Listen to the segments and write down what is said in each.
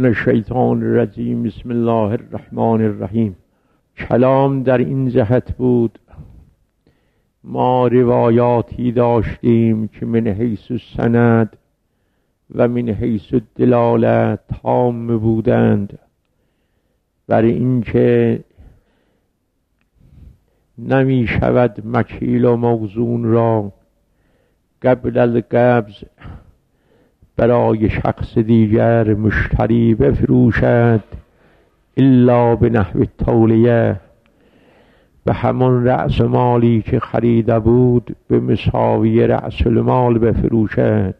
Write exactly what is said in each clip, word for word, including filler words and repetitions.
من الشیطان الرجیم. بسم الله الرحمن الرحیم. کلام در این جهت بود ما روایاتی داشتیم که من حیث السند و من حیث الدلاله تام بودند، برای اینکه نمی شود مکیل و موزون را قبل القبض برای شخص دیگر مشتری بفروشد الا به نحو تولیه، به همون رأس مالی که خریده بود به مساوی رأس المال بفروشد.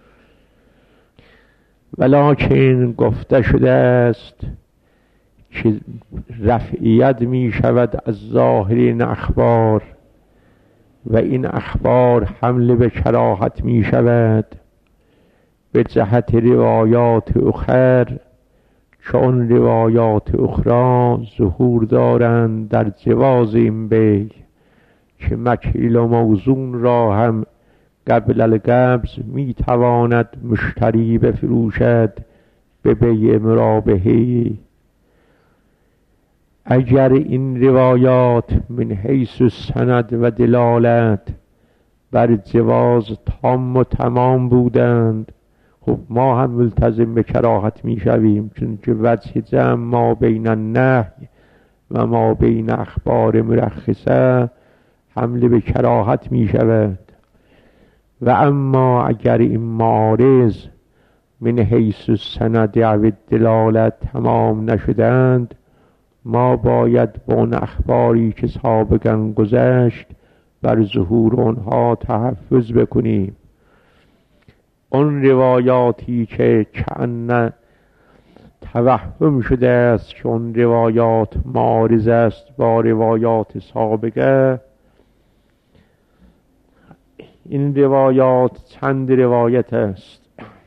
ولکن گفته شده است که رفعیت می شود از ظاهرین اخبار و این اخبار حمل به کراهت می شود به جهت روایات اخر، چون روایات اخرى ظهور دارند در جواز این بیع که مکیل و موزون را هم قبل القبض می تواند مشتری بفروشد به بیع مرابحی. اگر این روایات من حیث السند و دلالت بر جواز تام و تمام بودند، خب ما هم ملتزم به کراهت می شویم، چون که وجه جمع ما بین النهی و ما بین اخبار مرخصه حمله به کراهت می شود. و اما اگر این معارض من حیث السند و دلالت تمام نشدند، ما باید با اون اخباری که سابقا گذشت بر ظهور آنها تحفظ بکنیم. اون روایاتی که کأن توهم شده است که اون روایات معارض است با روایات سابقه، این روایات چند روایت است.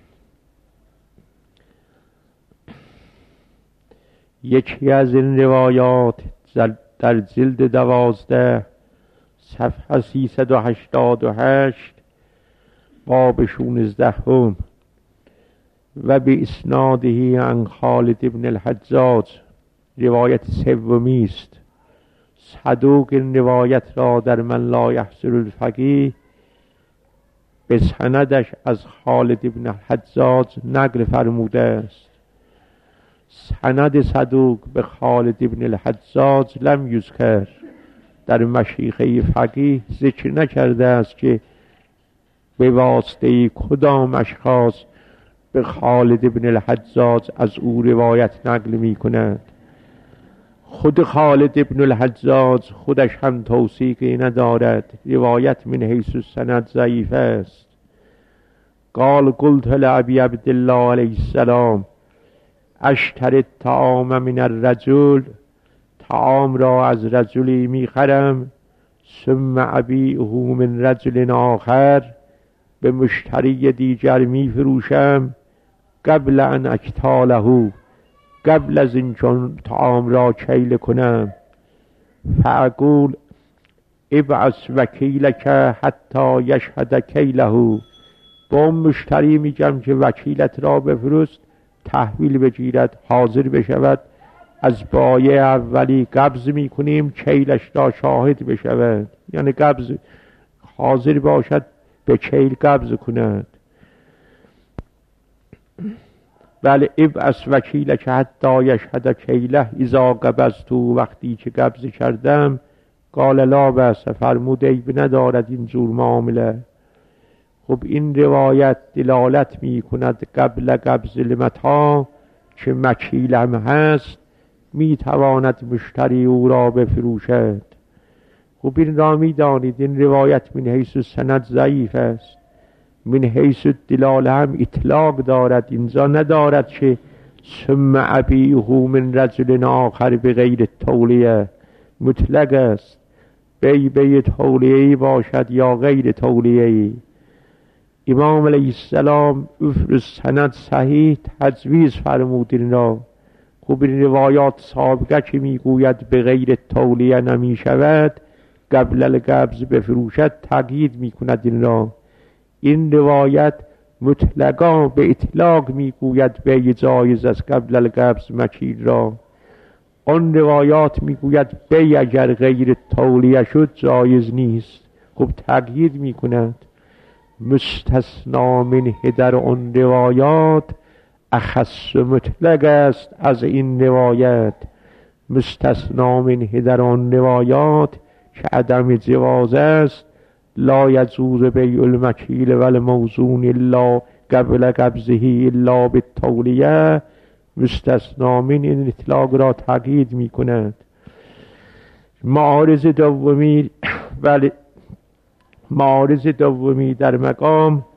یکی از این روایات در جلد دوازده صفحه سیصد و هشتاد و هشت باب شانزده هم و به اسناده عن خالد بن الحجاج روایت سومی است. صدوق این روایت را در من لا یحصر الفقیه به سندش از خالد بن الحجاج نقل فرموده است. سند صدوق به خالد بن الحجاج لم یذکر، در مشیخه فقیه ذکر نکرده است که به واسطه کدام اشخاص به خالد بن الحجاج از او روایت نقل می کند. خود خالد بن الحجاج خودش هم توثیقی ندارد، روایت من حیث السند ضعیف است. قال قلت لأبی عبدالله علیه السلام اشتری الطعام من الرجل، طعام را از رجلی می خرم، ثم ابیعه من رجل آخر، به مشتری دیگر می فروشم، قبل ان اکتاله، قبل از این چون طعام را کیل کنم. فاقول ابعث وکیلک حتی یشهد کیله، با اون مشتری میگم که وکیلت را بفرست تحویل بگیرد، حاضر بشود، از بایع اولی قبض میکنیم کیلش را شاهد بشود، یعنی قبض حاضر باشد به کیل قبض کند. بله ابعث وکیل که حتی یشهد کیله اذا قبضت، وقتی که قبض کردم. قال لا بأس، فرمود عیب ندارد این جور معامله. خب این روایت دلالت می کند قبل قبض المتاع که مکیل هم هست می تواند مشتری او را بفروشد. خب این را می دانید این روایت من حیث السند ضعیف است. من حیث الدلاله هم اطلاق دارد، اینجا ندارد که ثم ابیعه من رجل آخر به غیر تولیه، مطلق است، بی بی تولیه‌ای باشد یا غیر تولیه‌ای. امام علیه السلام افر سند صحیح تجویز فرمود این را. خب این روایات سابقه که میگوید به غیر تولیه نمی شود قبل القبض بفروشد تقیید می کند این را. این روایت مطلقا به اطلاق میگوید بی جایز است قبل القبض مکیل را. آن روایات میگوید بی اگر غیر تولیه شد جایز نیست. خب تغییر میکند. مستثنا منه در آن روایات اخص مطلق است از این روایت. مستثنا منه در آن روایات که عدم جواز است. لا یجوز بیع المکیل و الموزون الا قبل قبضه الا بالتولیه. مستثنا من این اطلاق را تقیید می کند. معارض دومی ولی معارض دومی در مقام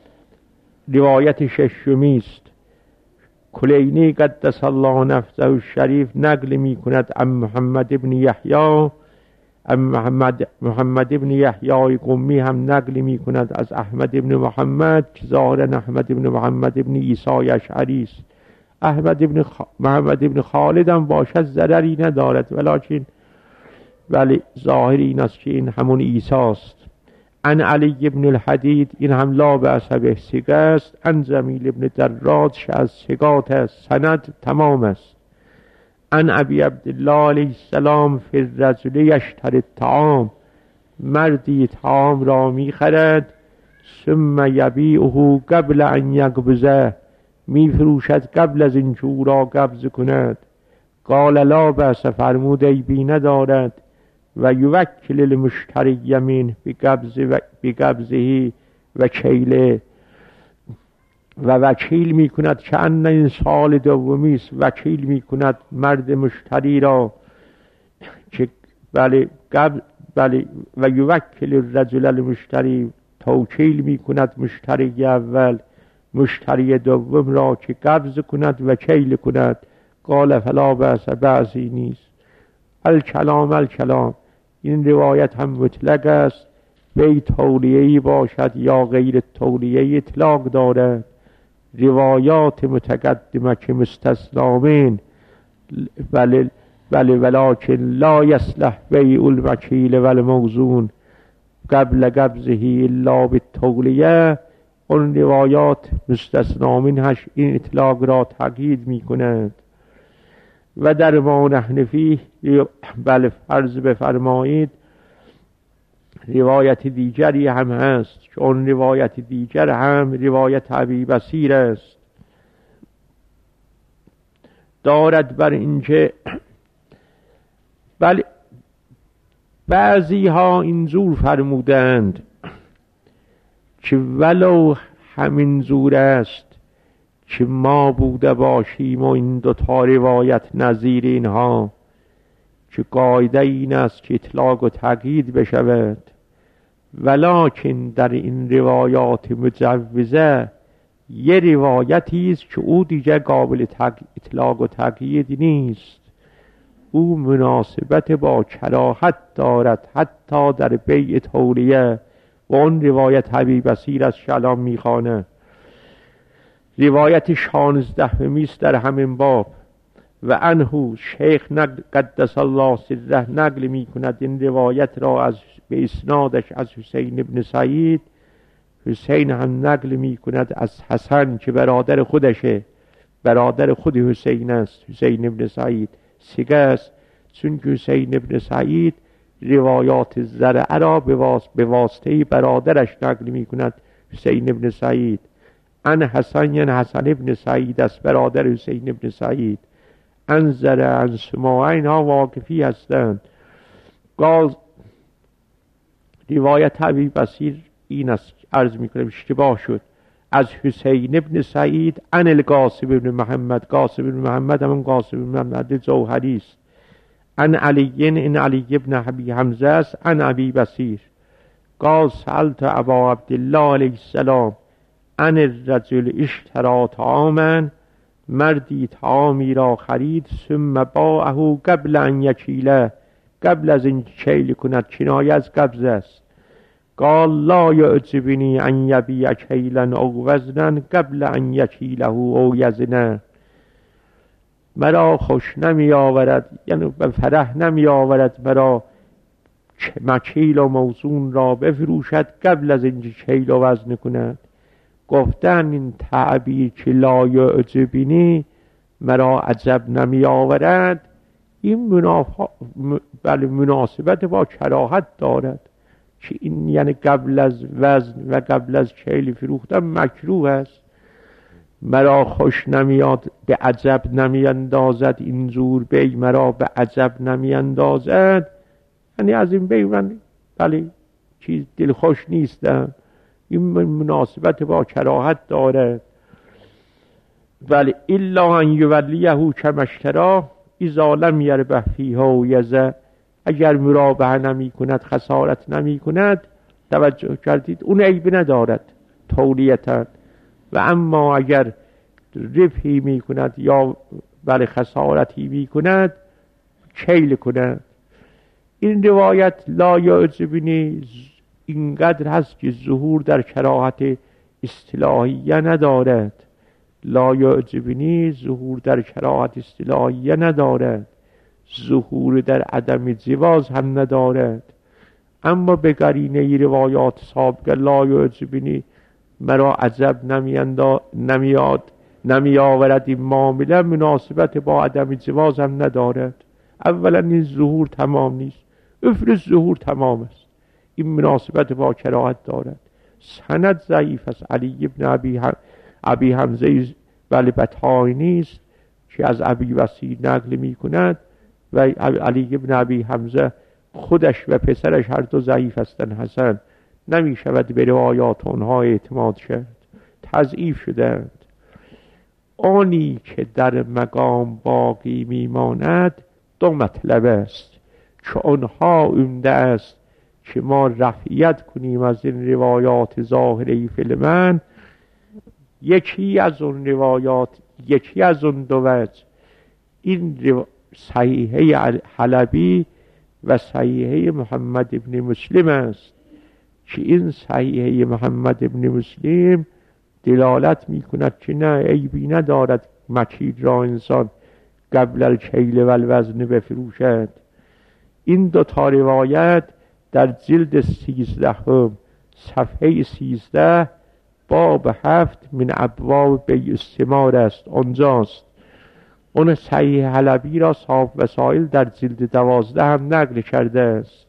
روایت ششمی است. کلینی قدس الله نفسه الشریف نقل می کند ام محمد ابن یحیی، ام محمد محمد ابن یحیی قمی هم نقل می کند از احمد ابن محمد که ظاهرا احمد ابن محمد ابن عیسی اشعری است. احمد ابن خ... محمد ابن خالد هم باشد ضرری ندارد، ولکن ولی ظاهر این است که این همون عیسی است. ان علی ابن الحدید این هم لا بأس به ثقه است. ان جمیل ابن دراج از ثقات است، سند تمام است. ان ابی عبدالله علیه السلام فی الرجل یشتری الطعام، مردی طعام را می خرد ثم یبیعه قبل ان یقبضه، می فروشد قبل از این که او را قبض کند. قال لا بأس، فرمود عیبی ندارد. و یوکل المشتری یمین بقبضه و کیله، و وکیل می کند که ان این سال دومی است. وکیل می کند مرد مشتری را که بله قبض بله و یوکل الرجل المشتری، توکیل می کند مشتری اول مشتری دوم را که قبض کند و کیل کند. قال فلا بأس، بعضی نیست. الکلام الکلام این روایت هم مطلق است. بی تولیه‌ای باشد یا غیر تولیه‌ای اطلاق دارد. روایات متقدمه که مستثنا من بله بله ولکن لا یصلح بیع المکیل و الموزون قبل قبضه الا بالتولیه، اون روایات مستثنا منهش این اطلاق را تقیید می کند. و در ما نحن فیه بله فرض بفرمایید روایت دیگری هم هست که اون روایت دیگر هم روایت ابی بصیر است. دارد بر اینکه بله بعضی ها اینجور فرمودند که ولو همین زور است که ما بوده باشیم و این دوتا روایت نظیر اینها، که قاعده این است که اطلاق و تقیید بشود. ولکن در این روایات مجوزه یه روایتی است که او دیگه قابل اطلاق و تقیید نیست. او مناسبت با کراهت دارد حتی در بیع تولیه، و اون روایت ابی بصیر از شلام میخوانه. روایت شانزدهمی است در همین باب. و انهو شیخ قدس الله سره نقل می کند این روایت را از به اسنادش از حسین ابن سعید. حسین هم نقل می کند از حسن که برادر خودشه، برادر خود حسین است. حسین ابن سعید سیگه است، چون که حسین ابن سعید روایات زرع را به واسطه برادرش نقل می کند. حسین ابن سعید ان حسن یعنی حسن ابن سعید است، برادر حسین ابن سعید. ان زرع ان سماع اینها واقفی هستند. قال روایت ابی بصیر این است، عرض می کنم اشتباه شد. از حسین ابن سعید ان القاسم ابن محمد، قاسم ابن محمد همون قاسم ابن محمد جوهری است. ان علی این علی ابن ابی حمزه است. ان ابی بصیر قال سألت ابا عبدالله علیه السلام ان الرجل اشترى طعاما، مردی طعامی را خرید ثم باعه قبل ان یکیله، قبل از این کیل کند، کنایه از قبض است. قال لا یعجبنی ان یبیع کیلا او وزنا قبل ان یکیله او یزنه، مرا خوش نمی آورد یعنی به فرح نمی آورد مرا مکیل و موزون را بفروشد قبل از اینکه کیل و وزن کند. گفتن این تعبیر که لا یعجبنی مرا عجب نمی آورد، این مناف... بله مناسبت با کراهت دارد که این یعنی قبل از وزن و قبل از کیل فروختن مکروه است. مرا خوش نمیاد به عجب نمی اندازد این زور بی، مرا به عجب نمی اندازد، یعنی از این بی من بله چیز دل خوش نیستم. این مناسبت با کراهت دارد. ولی الا ان یولیه کما اشتراه اذا لم یربح فیها یزه، اگر مرابحه نمی کند خسارت نمی کند، توجه کردید اون عیب ندارد تولیتا، و اما اگر ربحی می کند یا بله خسارتی می کند کیل کند. این روایت لا یعجبنی اینقدر هست که ظهور در کراهت اصطلاحیه ندارد. لا یعجبنی ظهور در کراهت اصطلاحیه ندارد، ظهور در عدم جواز هم ندارد. اما به قرینه روایات سابقه لا یعجبنی مرا عجب نمیاد نمی آورد این معامله مناسبت با عدم جواز هم ندارد. اولا این ظهور تمام نیست، افرض ظهور تمام است، این مناسبت با کراهت دارد. سند ضعیف است. علی ابن ابی هم ابی حمزه ولی بطحای نیست که از ابی وسیع نقل می کند و علی ابن ابی حمزه خودش و پسرش هر دو ضعیف هستند. حسن نمی شود به روایات آنها اعتماد کرد، تضعیف شدند. آنی که در مقام باقی میماند دو مطلب است که آنها عمده است که ما رفعیت کنیم از این روایات ظاهری فیلمن. یکی از اون روایات، یکی از اون دو وجه، این رو... صحیحه حلبی و صحیحه محمد ابن مسلم است که این صحیحه محمد ابن مسلم دلالت می کند که نه عیبی ندارد مکیل را انسان قبل الکیل و الوزن بفروشد. این دو تا روایت در جلد سیزدهم صفحه سیزده باب هفت من ابواب بیع الثمار است، آنجاست. اون صحیح حلبی را صاحب وسائل در جلد دوازده هم نقل کرده است.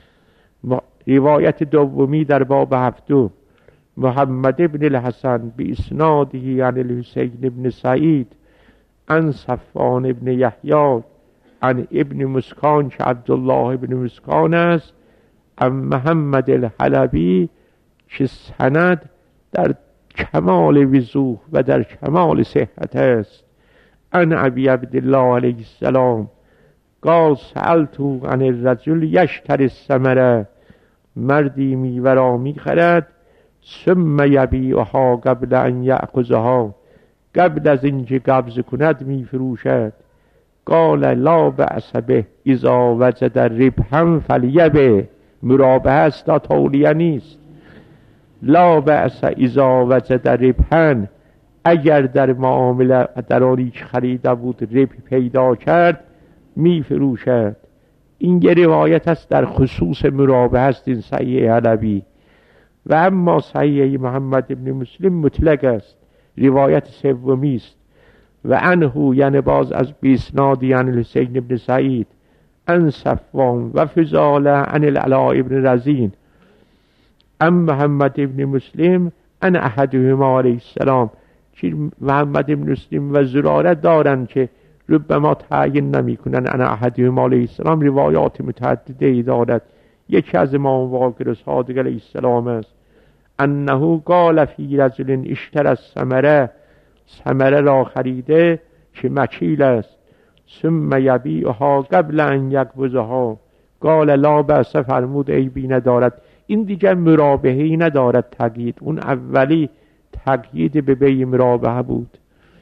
روایت دومی در باب هفتم محمد ابن الحسن بی اسناده عن الحسین ابن سعید عن صفوان ابن یحیی عن ابن مسکان که عبدالله ابن مسکان است، عن محمد الحلبی که سند در کمال وضوح و در کمال صحت است. عن ابی عبدالله علیه السلام قال سألتو عن الرجل یشتری الثمره، مردی میوه را میخرد ثم یبیعها قبل ان یأخذها، قبل از اینکه قبض کند میفروشد. قال لا بأس به اذا وجد ربحا فلیبع، مرابحه است تا تولیه نیست. لا بأس اذا وجد ربحا، اگر در معامله در آنی که خریده بود ربح پیدا کرد میفروشد. این یه روایت است در خصوص مرابحه است، این صحیح حلبی. و اما صحیح محمد ابن مسلم مطلق است، روایت سومی است. و عنه یعنی باز از بیسنادی عن الحسین ابن سعید عن صفوان و فضاله عن العلاء ابن رزین عن محمد ابن مسلم عن احدهما علیه السلام. که محمد ابن مسلم و زراره دارن که ربما تعیین نمی کنن. عن احدهما علیه السلام روایات متعدده ای دارد. یکی از امام باقر صادق علیه السلام است انه قال فی رجل اشتری الثمره، ثمره را خریده که مکیل است، ثم یبیعها قبل ان یقبضها، قال لا بأس، فرمود عیبی ندارد. این دیگه مرابحه‌ای ندارد تقیید، اون اولی تقیید به بیع مرابحه بود.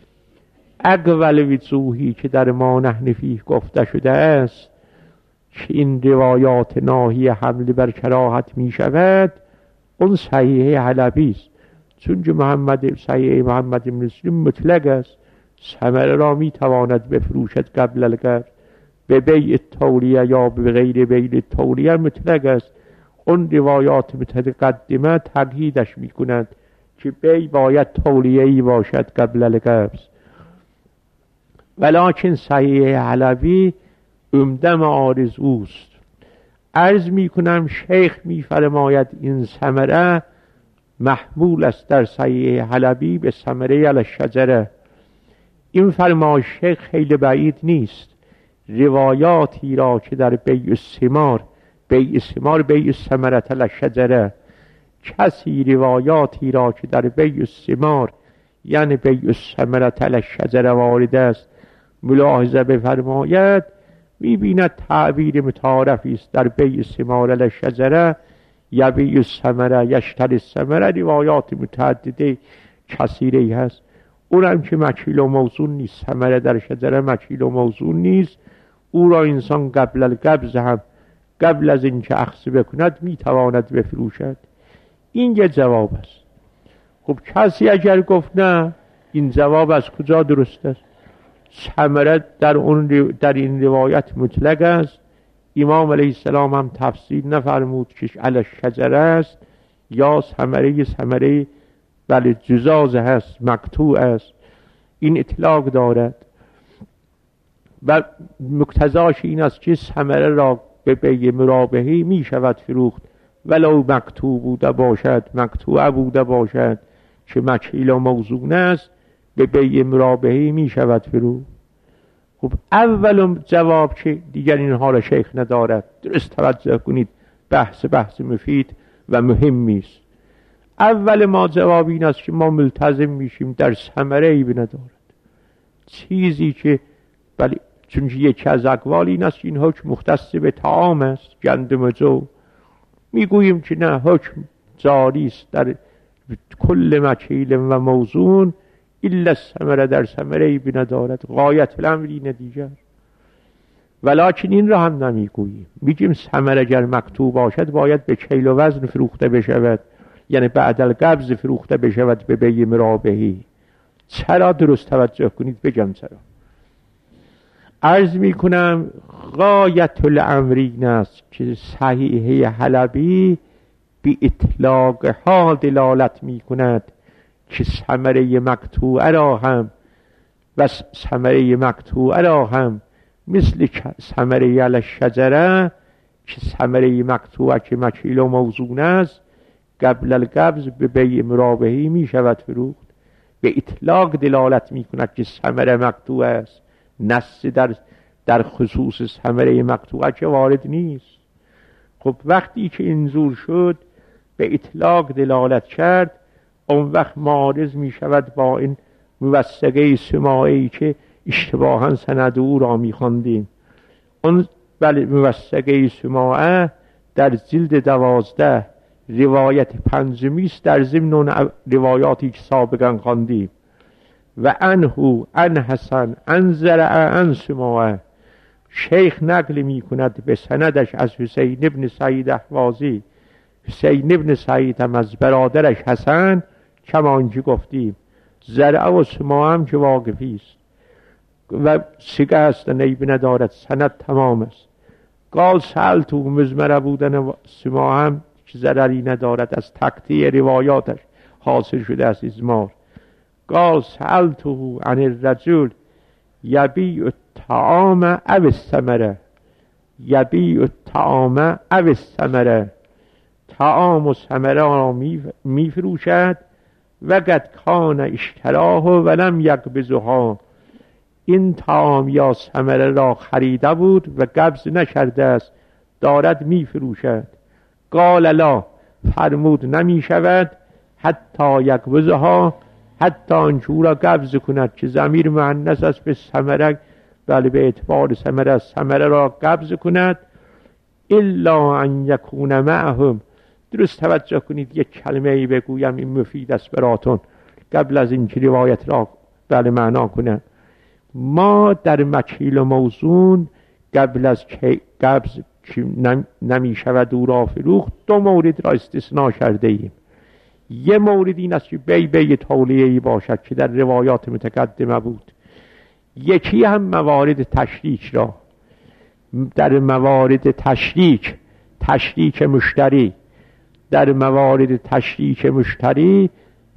اقول وجوهی که در ما نحن فیه گفته شده است که این روایات ناهی حمل بر کراهت می شود، اون صحیح حلبی است. چون محمد صحیح محمد بن مسلم مطلق است، ثمره را می تواند بفروشد قبل القبض به بیع تولیه یا به غیر بیع تولیه مطلق است. اون روایات متقدمه تقییدش می کند که بی باید تولیه‌ای باشد قبل القبض. ولکن صحیح حلبی عمده معارض اوست. عرض می کنم شیخ می فرماید این ثمره محمول است در صحیح حلبی به ثمره علی الشجره. این فرمای شیخ خیلی بعید نیست. روایاتی را که در بیع الثمار، بیع الثمار بیع الثمره علی الشجره، کسی روایاتی را که در بیع الثمار یعنی بیع الثمره علی الشجره وارد است ملاحظه بفرماید، می‌بیند تعبیر متعارفی است در بیع الثمار علی الشجره یبیع الثمره یشتری الثمره، روایات متعدده کثیره هست. اونم که مکیل و موزون نیست، ثمره در شجره مکیل و موزون نیست. او را انسان قبل القبض هم قبل از اینکه اخذ بکند میتواند بفروشد. این یه جواب است. خب کسی اگر گفت نه، این جواب از کجا درست است؟ ثمره در اون در این روایت مطلق است. امام علیه السلام هم تفصیل نفرمود که علی الشجره است یا ثمره ثمره بله جزاز هست، مقطوع است. این اطلاق دارد و مقتضاش این است که ثمره را به بیع مرابحی می شود فروخت ولو مقطوع بوده باشد، مقطوع بوده باشد که مکیل و موزون است، به بیع مرابحی می شود فروخت. خب اول جواب که دیگر اینها را شیخ ندارد. درست توجه کنید، بحث بحث مفید و مهمی است. اول ما جواب این است که ما ملتزم میشیم در ثمره ای ندارد چیزی که بله، چون یکی از اقوال این است این حکم مختص به طعام است، گندم و جو. میگوییم که نه، حکم جاری است در کل مکیل و موزون الا ثمره، در ثمره ای ندارد. غایت الامر اینه دیگر. ولکن این را هم نمیگوییم، میگیم ثمره اگر مقطوع باشد باید به کیل و وزن فروخته بشود، یعنی بعد القبض فروخته بشود به بیع مرابحی. چرا؟ درست توجه کنید بگم چرا. عرض می کنم غایت الامر این است که صحیحه حلبی به اطلاق ها دلالت می کند که ثمره مقطوعه را هم و ثمره مقطوعه را هم مثل ثمره علی الشجره که ثمره مقطوعه که مکیل و موزون است قبل القبض به بیع مرابحی می شود فروخت. به اطلاق دلالت می کند که ثمره مقطوعه است. نص در در خصوص ثمره مقطوعه که وارد نیست. خب وقتی که اینجور شد به اطلاق دلالت کرد، اون وقت معارض می شود با این موثقه سماعی که اشتباها سند او را می خواندیم. اون بله موثقه سماعه در جلد دوازده روایت پنجمی است در ضمن روایاتی که سابقا خواندیم. و انهو ان حسن ان زرع ان سماعه، شیخ نقل می کند به سندش از حسین ابن سعید احوازی. حسین ابن سعید هم از برادرش حسن، کما اینکه گفتیم زرع و سماعه هم که واقفی است و سگه است و نیب ندارد، سند تمام است. قال سألتو، مزمره بودن سماعه هم که ضرری ندارد، از تقطیع روایاتش حاصل شده است ازمار. قال سألتو عن الرجل یبیع الطعام او الثمره، یبیع الطعام او الثمره، طعام و ثمره را می فروشد و قد کان اشتراه ولم یقبضها، این طعام یا ثمره را خریده بود و قبض نکرده است، دارد می فروشد. قال لا، فرمود نمی شود حتی یقبضها، حتی آنچه او را قبض کند، که ضمیر مؤنث است به ثمره، بله به اعتبار ثمره ثمره را قبض کند. الا ان یکون معهم، درست توجه کنید یک کلمه ای بگویم این مفید است براتون قبل از این که روایت را بله معنا کنم. ما در مکیل و موزون قبل از که قبض نمی شود او را فروخت دو مورد را استثناء کرده ایم. یه مورد این است که بی بی تولیه‌ای باشد که در روایات متقدمه بود. یکی هم موارد تشریک را، در موارد تشریک تشریک مشتری در موارد تشریک مشتری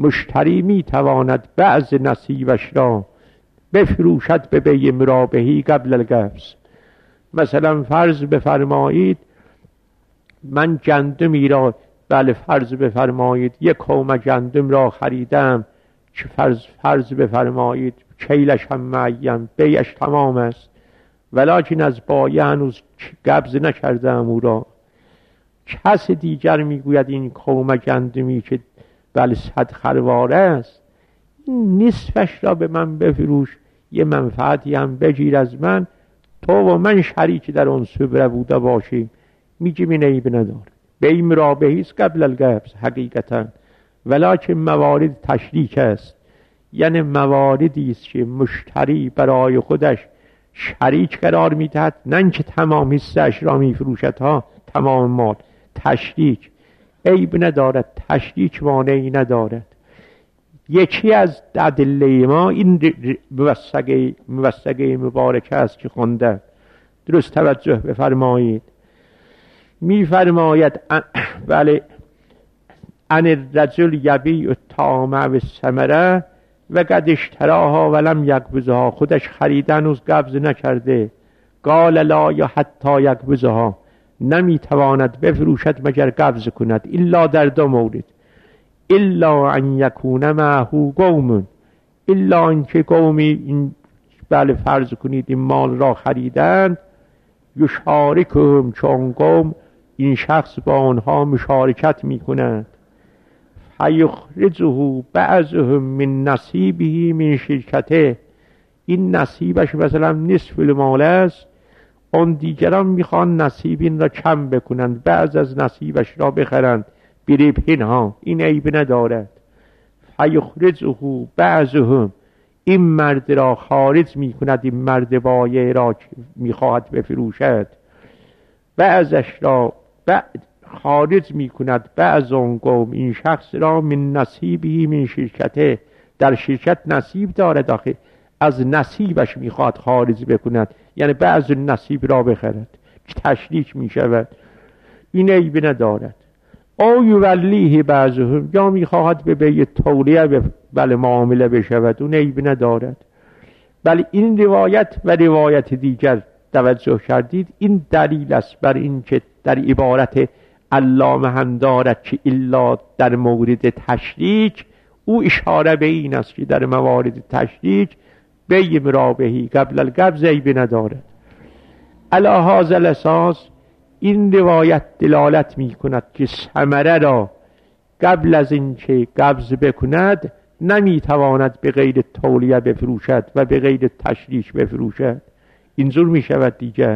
مشتری می تواند بعض نصیبش را بفروشد به بی مرابحی قبل القبض. مثلا فرض بفرمایید من گندمی را، بله فرض بفرمایید یک کومه گندم را خریدم، چه فرض فرض بفرمایید کیلش هم معین، بیعش تمام است، ولیکن از بایع هنوز قبض نکردم او را. کس دیگر میگوید این کومه گندمی که بله صد خرواره است، نصفش را به من بفروش، یه منفعتی هم بگیر از من، تو و من شریک در اون صبره بوده باشیم، میگیم این عیب نداره. بی مرابحی است قبل القبض حقیقتا، ولیکن موارد تشریک است، یعنی مواردی است که مشتری برای خودش شریک قرار میدهد، نه اینکه تمام حصه‌اش را میفروشد ها، تمام مال، تشریک عیب ندارد، تشریک مانعی ندارد. یکی از ادله ما این موثقه موثقه مبارکه است که خونده، درست توجه بفرمایید. میفرماید بله ان الرجل یبیع الطعام و الثمره و قد اشتراها ولم یقبضها، خودش خریده هنوز قبض نکرده. قال لا یا حتی یقبضها، نمیتواند بفروشد مگر قبض کند، الا در دو مورد، الا ان یکون معه قوم، الا اینکه قومی این بله فرض کنید این مال را خریدند، یشارکهم، چون قوم این شخص با آنها مشارکت میکنند، فیخرجه بعضهم من نصیبه من شرکته، این نصیبش مثلا نصف المال است، اون دیگران میخوان نصیب این را کم بکنند، بعض از نصیبش را بخرند بریبهن ها، این عیب ندارد. فیخرجه بعضهم، این مرد را خارج میکند، این مرد بایع را میخواهد بفروشد، بعضش را بعد خارج میکند، بعض اون قوم این شخص را من نصیبی من شرکته، در شرکت نصیب دارد آخه، از نصیبش میخواد خارج بکند، یعنی بعض نصیب را بخرد، تشریک میشود، این عیب ندارد. او یولیه بعضهم، یا میخواهد به بیع تولیه بله معامله بشود، اون عیب ندارد. بله این روایت و روایت دیگر توجه کردید، این دلیل است بر این که در عبارت علامه هم دارد که الا در مورد تشریک، او اشاره به این است که در موارد تشریک بیع مرابحی قبل القبض عیب ندارد. علی هذا الاساس این روایت دلالت می کند که ثمره را قبل از اینکه قبض بکند نمیتواند به غیر تولیه بفروشد و به غیر تشریک بفروشد، اینجور می شود دیگر.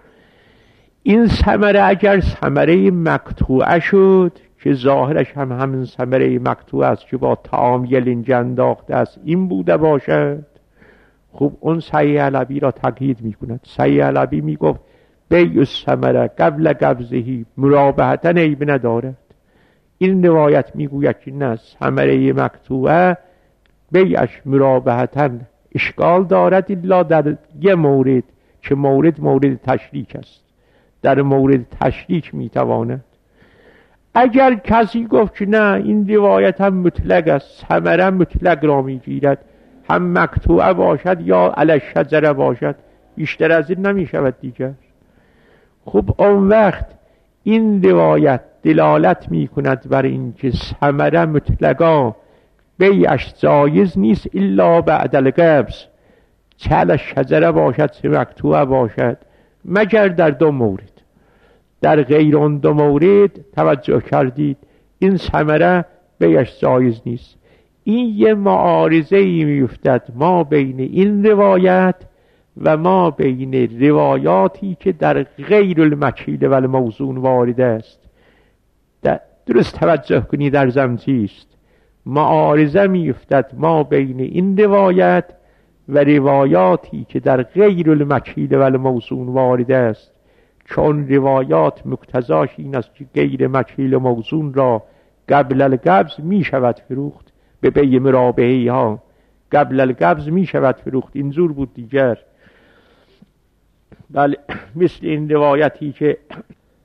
این ثمره اگر ثمره مقطوعه شد که ظاهرش هم همین ثمره مقطوعه است که با طعام یلنج انداخته است این بوده باشد، خب اون صحیح علوی را تقیید می کند. صحیح علوی می گفت بیع الثمره قبل قبضه مرابحتا عیب ندارد. این روایت می گوید که نه، ثمره مقطوعه بیعش مرابحتا اشکال دارد، الا در یه مورد که مورد مورد تشریک است، در مورد تشریک می تواند. اگر کسی گفت که نه این روایت هم مطلق است، ثمره مطلق را می گیرد، هم مقطوعه باشد یا علی شجره باشد، بیشتر از این نمی شود دیگر، خب اون وقت این روایت دلالت می کند بر این که ثمره مطلقا بیعش جایز نیست الا بعد القبض، چه علی شجره باشد چه مقطوعه باشد، مگر در دو مورد. در غیر اون دو مورد توجه کردید این ثمره بیعش جایز نیست. این یه معارضه ای میفتد ما بین این روایت و ما بین روایاتی که در غیر المکیل و الموزون وارد است. درست توجه کنید در زمچی است، معارضه میفتد ما بین این روایت و روایاتی که در غیر المکیل و الموزون وارد است، چون روایات مقتضاش این است که غیر مکیل و موزون را قبل القبض می شود فروخت، به بیع مرابحی ها قبل القبض می شود فروخت، اینجور بود دیگر. بله مثل این روایتی که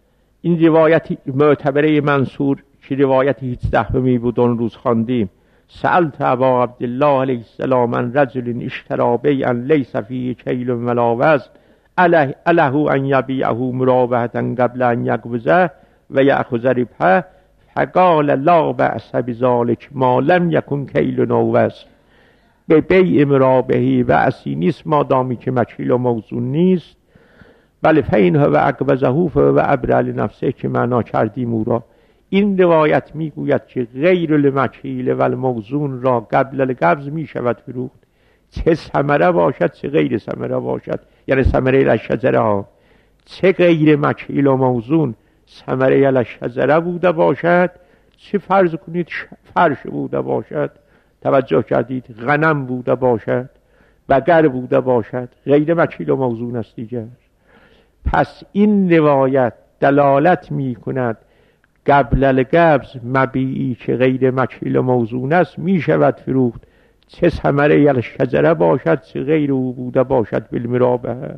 این روایتی معتبره منصور که روایتی هیچ دهمی بود اون روز خواندیم، سألت ابا عبدالله علیه السلام عن رجل اشترى بیعا لیس فیه کیل ولا وزن اله ان یبیعه مرابحة قبل ان یقبضه و یأخذ ربحه فقال لا بأس بذلک ما لم یکن کیل و وزن. به بیع مرابحی بأسی نیست مادامی که مکیل و موزون نیست. بله فینه و اقبضه فهو ابرأ لنفسه که معنا کردیم او را. این روایت میگوید که غیر المکیل و الموزون را قبل القبض می شود فروخت، چه ثمره باشد چه غیر ثمره باشد، یعنی ثمره الشجره ها، چه غیر مکیل و موزون ثمره الشجره بوده باشد، چه فرض کنید فرش بوده باشد، توجه کردید، غنم بوده باشد، بقر بوده باشد، غیر مکیل و موزون است دیگر. پس این روایت دلالت می کند قبل القبض مبیعی که غیر مکیل و موزون است می شود فروخت، چه ثمره الشجره باشد چه غیر او بوده باشد بالمرابحه.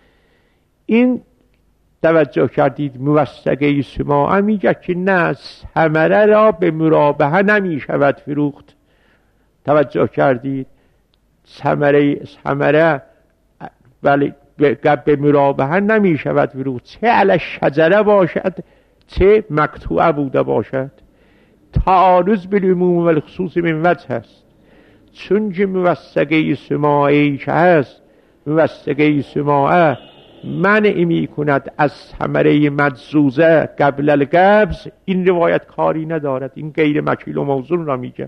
این توجه کردید موثقه سماعه میگه که نه، ثمره را به مرابحه نمی شود فروخت. توجه کردید، ثمره ثمره ولی به مرابحه نمی شود فروخت، چه علی الشجره باشد چه مقطوعه بوده باشد. تعارض بالعموم و الخصوص من وجه است، چون که موثقه سماعی که هست، موثقه سماعه منع می کند از ثمره مجزوزه قبل القبض. این روایت کاری ندارد، این غیر مکیل و موزون را میگه.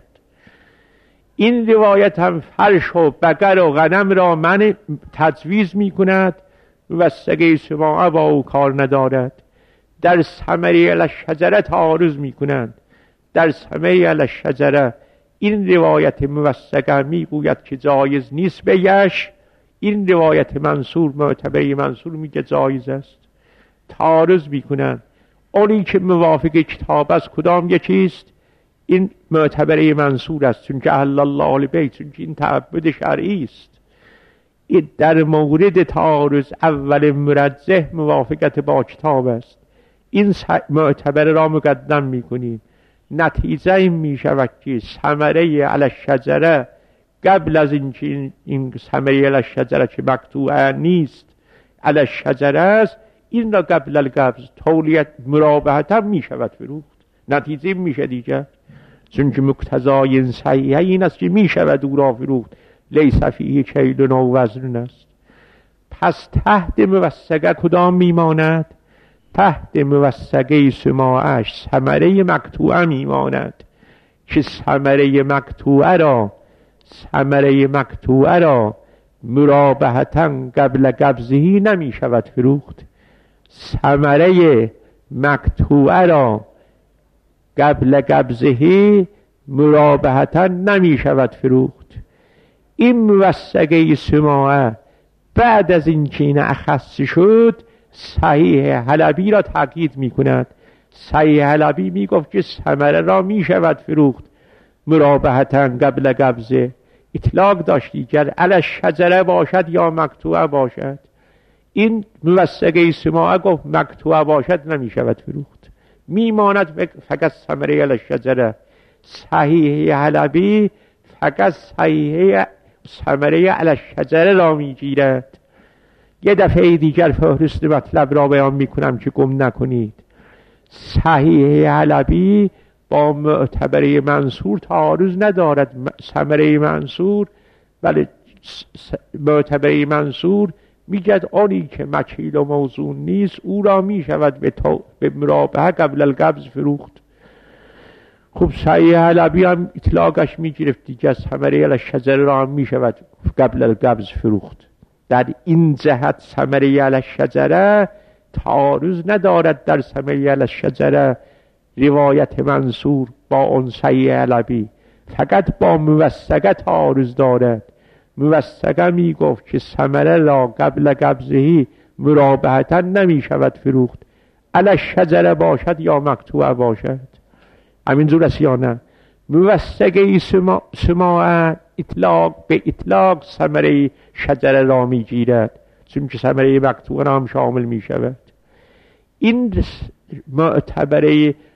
این روایت هم فرش و بقر و غنم را منع تجویز می کند، موثقه سماعه با او کار ندارد. در ثمره الشجره تعارض می کنند. در ثمره الشجره این روایت موثقه می گوید که جایز نیست بیعش، این روایت منصور معتبر منصور میگه جایز است. تعارض می کنند. اونی که موافق کتاب است کدام یکیست؟ این معتبر منصور است، چون که اهل الله البیت، چون که این تعبد شرعی است. این در مورد تعارض اول مرجح موافقت با کتاب است، این معتبر را مقدم میکنیم. نتیجه این میشود که ثمره علی الشجره قبل از اینکه این ثمره علی الشجره که مقطوعه نیست علی الشجره است، این را قبل القبض تولیت مرابحت هم میشود فروخت. نتیجه میشه دیگه، چون که مقتضای این صحیحه این است که میشود او را فروخت، لیس فیه کیل و وزن است. پس تحت موثقه کدام میماند؟ تحت موثقه سماعش ثمره مقطوعه میماند که ثمره مقطوعه را ثمره مقطوعه را مرابحتاً قبل قبضهی نمی شود فروخت. ثمره مقطوعه را قبل قبضهی مرابحتاً نمی شود فروخت. این موثقه سماعه بعد از این که این اخص شد صحیح حلبی را تأکید می کند. صحیح حلبی می گفت که ثمره را می شود فروخت مرابحتاً قبل قبضه. اطلاق داشت دیگر علی الشجره باشد یا مقطوعه باشد. این موثقه سماعه گفت مقطوعه باشد نمی شود فروخت، می ماند فقط ثمره علی الشجره. صحیح حلبی فقط صحیح ثمره علی الشجره را می گیرد. یه دفعه دیگر فهرست مطلب را بیان می کنم که گم نکنید. صحیح حلبی با معتبر منصور تعارض ندارد. ثمره منصور ولی معتبر منصور میگد آنی که مکیل و موزون نیست او را می شود به, به مرابحه قبل القبض فروخت. خب صحیح حلبی هم اطلاقش می گرفت دیگه، ثمره الشجره را هم می شود قبل القبض فروخت. در این جهت ثمره الشجره تعارض ندارد. در ثمره الشجره روایت منصور با اون صحیح حلبی فقط با موثقه تعارض دارد. موثقه می گفت که ثمره را قبل قبضهی مرابحتاً نمی شود فروخت، علی الشجره باشد یا مقطوعه باشد. همین جور است یا نه؟ موثقه سماعه اطلاق به اطلاق ثمره شجره را می گیرد، چون که ثمره مقطوعه را هم شامل می شود. این معتبره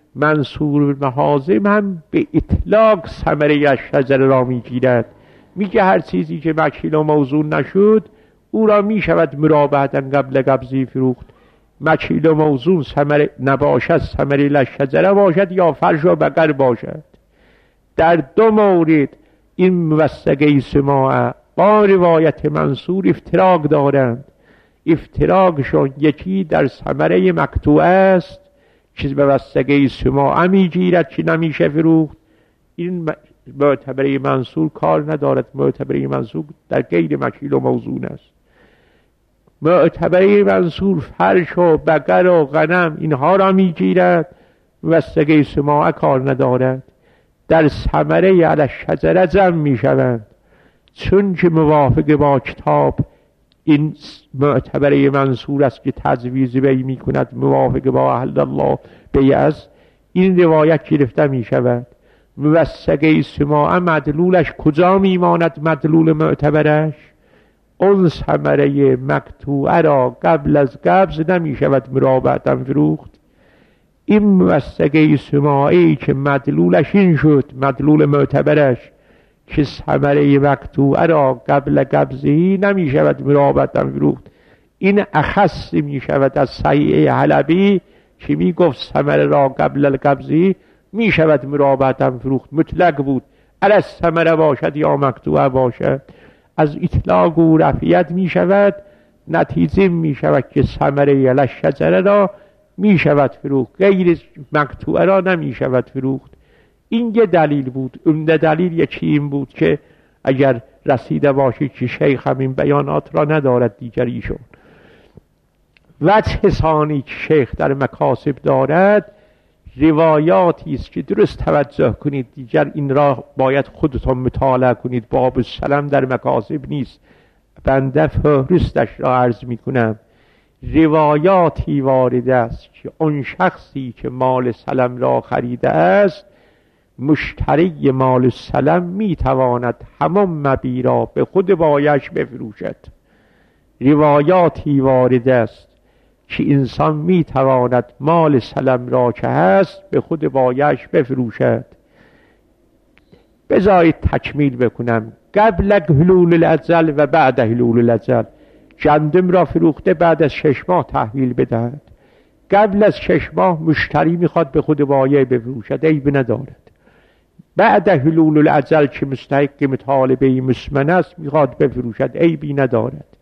منصور محاضم هم به اطلاق ثمره شجره را میگیرد. میگه هر چیزی که مکیل و موزون نشد او را میشود مرابحتاً قبل قبضی فروخت. مکیل و موزون ثمره نباشد ثمره لشجره باشد یا فرش و بقر باشد. در دو مورد این موثقه سماع با روایت منصور افتراق دارند. افتراقشون یکی در ثمره مقطوعه است که به وثقه سماع میگیرد که نمیشه فروخت. این معتبره منصور کار ندارد. معتبره منصور در غیر مکیل و موزون است. معتبره منصور فرش و بقر و غنم اینها را میگیرد، وثقه سماع کار ندارد. در ثمره علی شجره جمع میشوند، چون که موافق با کتاب این معتبره منصور است که تجویز بی می کند، موافق با اهل الله بی است. این روایت گرفته می شود. موثقه سماع مدلولش کجا می ماند؟ مدلول معتبرش اون ثمره مقطوعه را قبل از قبض نمی شود مرابطا فروخت. این موثقه سماعی که مدلولش این شد، مدلول معتبرش که ثمره مقطوعه را قبل قبضی نمی شود مرابطا فروخت، این اخص می شود از صحیح حلبی که می گفت ثمره را قبل القبضی می شود مرابطا فروخت. مطلق بود، علی ثمره باشد یا مقطوعه باشد. از اطلاق و رفعیت می شود، نتیجه می شود که ثمره علی شجره را می شود فروخت، غیر مقطوعه را نمی شود فروخت. این یه دلیل بود. اون دلیل یکی این بود که اگر رسیده باشید که شیخ همین بیانات را ندارد دیگر ایشون. وجه ثانی که شیخ در مکاسب دارد روایاتی است که درست توجه کنید، دیگر این را باید خودتون مطالعه کنید. باب السلام در مکاسب نیست، بنده فهرستش را عرض می کنم. روایاتی وارد است که اون شخصی که مال سلم را خریده است، مشتری مال سلم می تواند همان مبیع را به خود بایش بفروشد. روایاتی وارد است که انسان می تواند مال سلم را که هست به خود بایش بفروشد. بذارید تکمیل بکنم. قبل حلول الاجل و بعد حلول الاجل. گندم را فروخته، بعد از شش ماه تحویل بدهد. قبل از شش ماه مشتری میخواد به خود بایع بفروشد، عیب ندارد. بعد حلول الاجل که مستحق مطالبه مسمن است میخواد بفروشد، عیبی ندارد.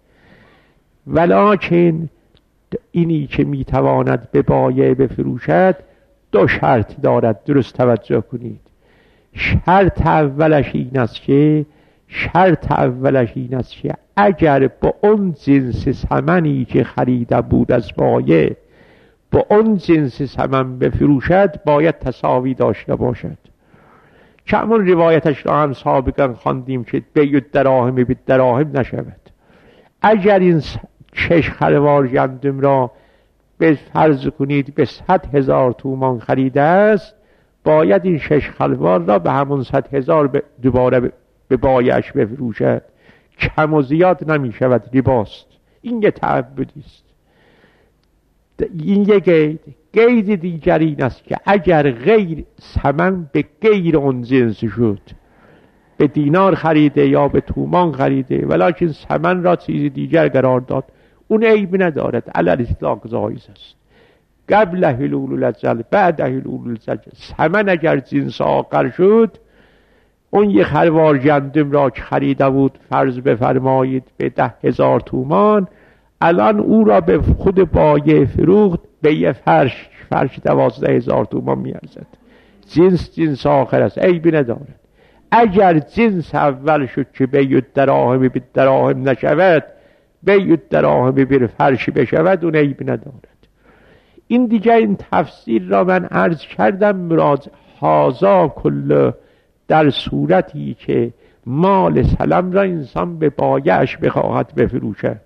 ولکن اینی که میتواند به بایع بفروشد دو شرط دارد، درست توجه کنید. شرط اولش این است که شرط اولش این است که اگر با اون جنس ثمنی که خریده بود از بایع با اون جنس ثمن بفروشد باید تساوی داشته باشد. که همون روایتش را هم سابقا خواندیم که بیع الدراهم بالدراهم نشود. اگر این شش خروار گندم را به فرض کنید به صد هزار تومان خریده است، باید این شش خروار را به همون صد هزار دوباره به بایعش بفروشد. کم و زیاد نمی شود، رباست. این یه تعبدی است. این یه قید. قید دیگر این است که اگر غیر ثمن به غیر اون جنس شد، به دینار خریده یا به تومان خریده ولکن ثمن را چیز دیگر قرار داد، اون عیب ندارد، علی الاطلاق جایز است. قبل حلول الاجل بعد حلول الاجل. ثمن اگر جنس آخر شد، اون یک خروار گندم را که خریده بود فرض بفرمایید به ده هزار تومان، الان او را به خود بایع فروخت به یه فرش فرش دوازده هزار تومان میارزد. جنس جنس آخر است، عیبی ندارد. اگر جنس اول شد که بیع الدراهم بالدراهم نشود، بیع الدراهم بالفرش بشود، اون عیبی ندارد. این دیگه این تفسیر را من عرض کردم. مراد هازا کله در صورتی که مال سلم را انسان به بایعش بخواهد بفروشد.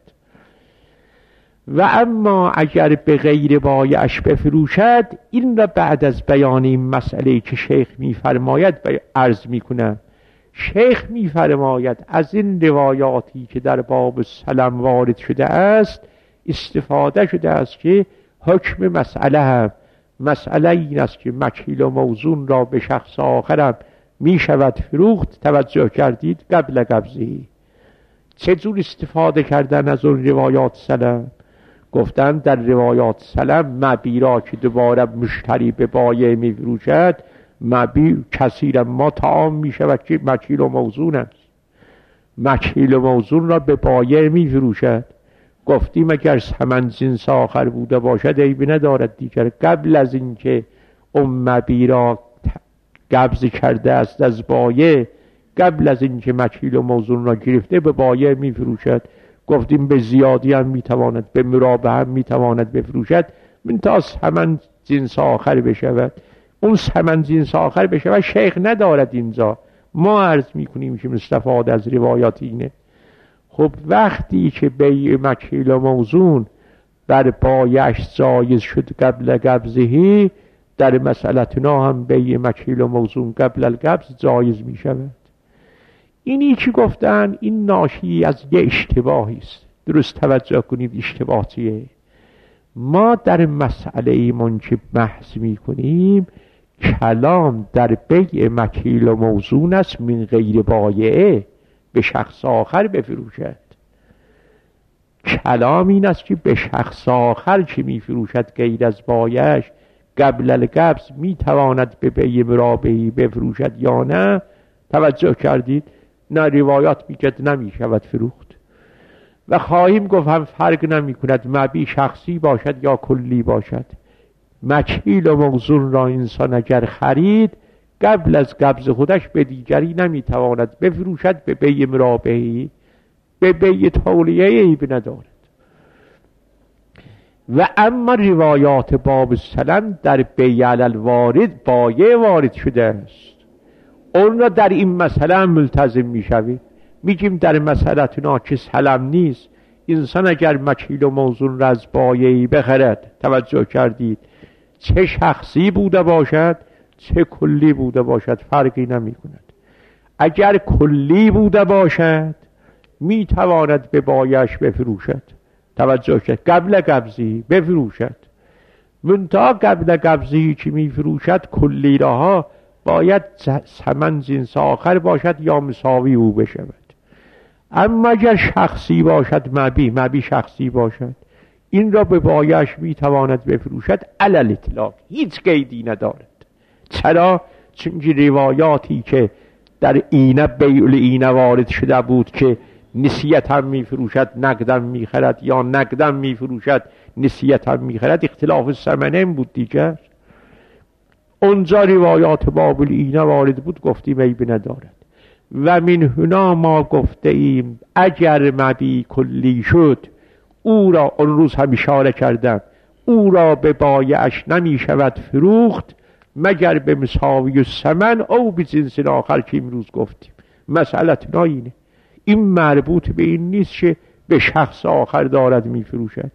و اما اگر به غیر بایعش بفروشد، این را بعد از بیان این مسئله که شیخ می‌فرماید عرض می‌کنم. شیخ می‌فرماید از این روایاتی که در باب سلم وارد شده است استفاده شده است که حکم مسئله هم مسئله این است که مکیل و موزون را به شخص آخرم می شود فروخت. توجه کردید؟ قبل قبضی چجور استفاده کردن از اون روایات سلم؟ گفتن در روایات سلم مبی را که دوباره مشتری به بایع می فروشد، مبی کثیر ما تعام می شود که مکیل و موزون است. مکیل و موزون را به بایع می فروشد. گفتیم اگر ثمن جنس آخر بوده باشد عیبی ندارد دیگر. قبل از اینکه اون مبی را قبض کرده است از بایع، قبل از اینکه مکیل و موزون را گرفته به بایع می فروشد. گفتیم به زیادی هم می تواند، به مرابع هم می تواند بفروشد، من تا ثمن جنس آخر بشود. اون ثمن جنس آخر بشود شیخ ندارد اینجا. ما عرض می کنیم که استفاده از روایات اینه. خب وقتی که بیع مکیل و موزون بر بایعش جایز شد قبل قبضه، در مسئلتنا هم بیع مکیل و موزون قبل القبض جایز می شود. اینی که گفتن این ناشی از یه اشتباهی است. درست توجه کنید اشتباه چیه؟ ما در مسئله ایمان که بحث می کنیم کلام در بیع مکیل و موزون است من غیر بایعه به شخص آخر بفروشد. کلام این است که به شخص آخر که می فروشد غیر از بایعش قبل القبض می تواند به بیع مرابعی بفروشد یا نه. توجه کردید؟ نه روایات میگد نمی شود فروخت. و خواهیم گفت هم فرق نمی کند مبی شخصی باشد یا کلی باشد. مکیل و موزون را انسان اگر خرید قبل از قبض خودش به دیگری نمی تواند بفروشد به بیع مرابعی. به بیع تولیه عیب ندارد. و اما روایات باب سلم در بیع الوارد بایع وارد شده است. اون را در این مسئله هم ملتزم می شوید. میگیم در مسئلتنا که سلم نیست، انسان اگر مکیل و موزون را از بایعی بخرد، توجه کردید، چه شخصی بوده باشد چه کلی بوده باشد فرقی نمی کند. اگر کلی بوده باشد می تواند به بایعش بفروشد. توجه کرد؟ قبل قبضی بفروشد. منتها قبل قبضی که می فروشد کلی راها باید ثمن جنس آخر باشد یا مساوی او بشود. اما اگر شخصی باشد مبی مبی شخصی باشد این را به بایعش می تواند بفروشد علی الاطلاق، هیچ قیدی ندارد. چرا؟ چون روایاتی که در اینه بیع العینه وارد شده بود که نسیت هم می فروشد نقدم می خرد یا نقدم می فروشد نسیت هم می خرد، اختلاف ثمنه بود دیگر. اونجا روایات باب العینه وارد بود، گفتیم عیب ندارد. و من هنا ما گفته ایم اگر مبی کلی شد او را، اون روز هم اشاره کردم، او را به بایعش نمی شود فروخت مگر به مساوی ثمن او به جنس آخر که امروز گفتیم. مسئلتنا اینه. این مربوط به این نیست که به شخص آخر دارد می فروشد.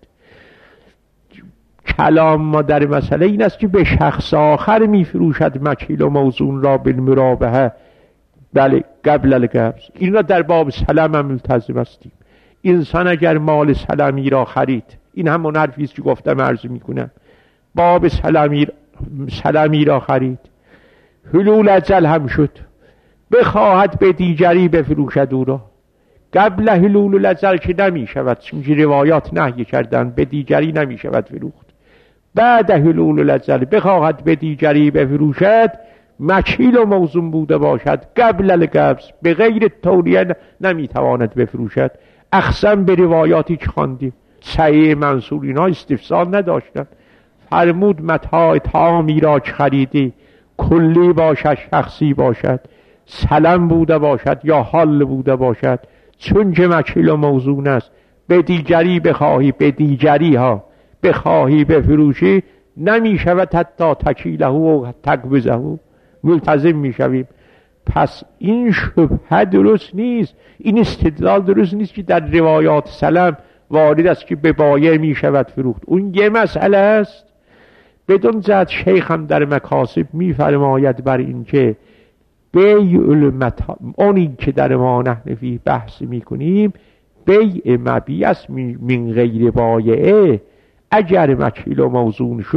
کلام ما در مسئله این است که به شخص آخر می فروشد مکیل و موزون را بالمرابحه، بله قبل القبض. این را در باب سلم هم ملتزم هستیم. انسان اگر مال سلمی را خرید، این همون حرفی است که گفتم عرض میکنم، باب سلمی سلمی را خرید، حلول اجل هم شد، بخواهد به دیگری بفروشد او را، قبل حلول الاجل که نمی شود، چون روایات نهی کردن به دیگری نمی شود فروخت. بعد حلول الاجل بخواهد به دیگری بفروشد، مکیل و موزون بوده باشد قبل القبض به غیر تولیه نمی تواند بفروشد. اقسم به روایاتی که خواندیم صحیح منصور اینا استفسار نداشتن. فرمود متاع تامی را که خریدی کلی باشد شخصی باشد، سلم بوده باشد یا حال بوده باشد، چون که مکیل و موزون است به دیگری بخواهی به دیگری ها بخواهی بفروشی نمی شود حتی تکیله و تقبضه، ملتزم می شویم. پس این شبهه درست نیست، این استدلال درست نیست که در روایات سلم وارد است که به بایع می شود فروخت. اون یه مسئله است. بدون جهت شیخ هم در مکاسب می فرماید بر این که بیع المتا، اونی که در ما نحنفی بحث می کنیم بیع مبیع است من غیر بایعه. اگر مکیل و موزون شد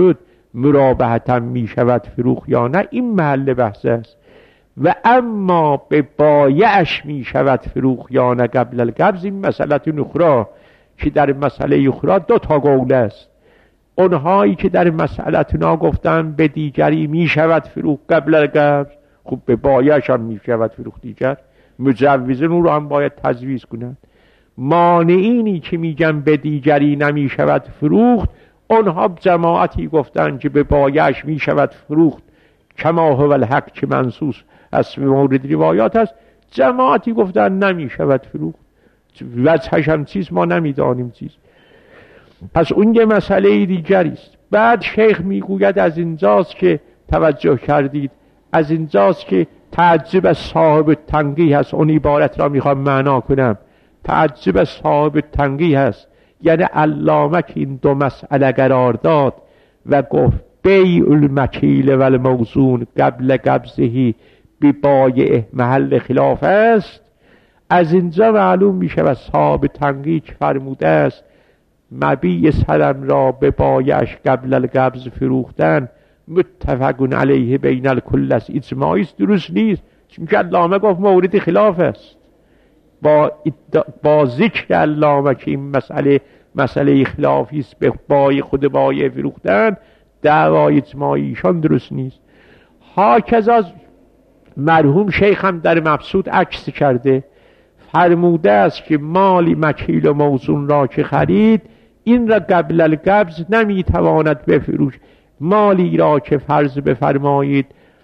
مرابحتن می شود فروخت یا نه، این محل بحث است. و اما به بایعش می شود فروخت یا نه قبل القبض، این مسئله اخرى که در مسئله اخرى دو تا قول است. اونهایی که در مسئله نا گفتن به دیگری می شود فروخت قبل القبض، خب به بایعش هم می شود فروخت دیگر، مجوزن اون رو هم باید تجویز کنند. مانعینی که میگن به دیگری نمی شود فروخت، اونها جماعتی گفتن که به بایعش می شود فروخت کما هو الحق که منصوص از مورد روایات است. جماعتی گفتن نمی شود فروخت، وجهش هم چیز ما نمیدانیم چیز. پس اون یه مسئله دیگری است. بعد شیخ میگوید از اینجاست که توجه کردید، از اینجاست که تعجب صاحب تنقیح هست. اون عبارت را میخوام معنا کنم. تعجب صاحب تنقیح هست، یعنی علامه که این دو مسئله قرار داد و گفت بیع المکیل و الموزون قبل قبضه ببایع محل خلاف است. از اینجا معلوم میشه و صاحب تنقیح فرموده است مبیع سلم را به بایعش قبل القبض فروختن متفق علیه بین الکل است، اجماعی است، درست نیست. چون که علامه گفت مورد خلاف است. با با ذکر علامه که این مسئله مسئله خلافی است به بای خود بایع فروختن، دعوای اجماعیشان درست نیست. هاکذا مرحوم شیخ هم در مبسوط عکس کرده، فرموده است که مالی مکیل و موزون را که خرید این را قبل القبض نمیتواند بفروش. مالی را که فرض بفرمایید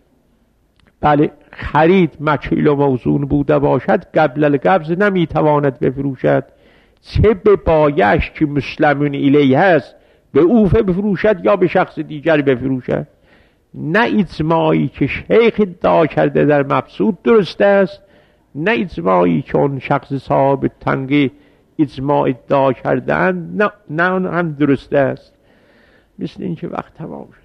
بله خرید مکیل و موزون بوده باشد قبل القبض نمیتواند بفروشد، چه به بایعش که مسلمون الیه هست به او بفروشد یا به شخص دیگر بفروشد. نه اجماعی که شیخ ادعا کرده در مبسوط درست است، نه اجماعی که اون شخص صاحب تنقیح اجماع ادعا کردن، نه نه هم درست است. مثل این که وقت تمام شد.